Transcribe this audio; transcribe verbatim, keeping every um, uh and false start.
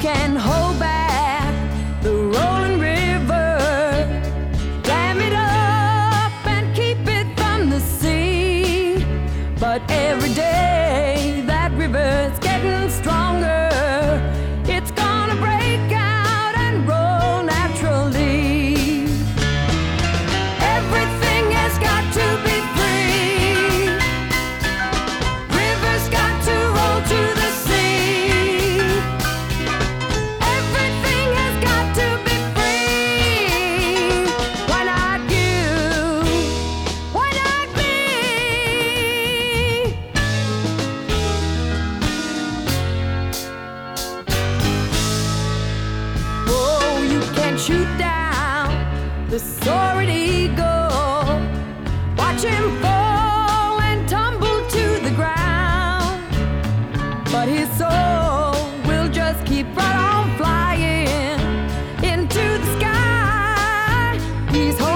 can hold back the rolling river, dam it up and keep it from the sea. But every day that river's getting stronger, it's gonna break out and roll naturally. Everything has got to be free. Rivers got to roll to the sea. Everything has got to be free. Why not you? Why not me? Oh, you can shoot down the soaring eagle, watch him fall and tumble to the ground, but his soul will just keep right on flying into the sky. He's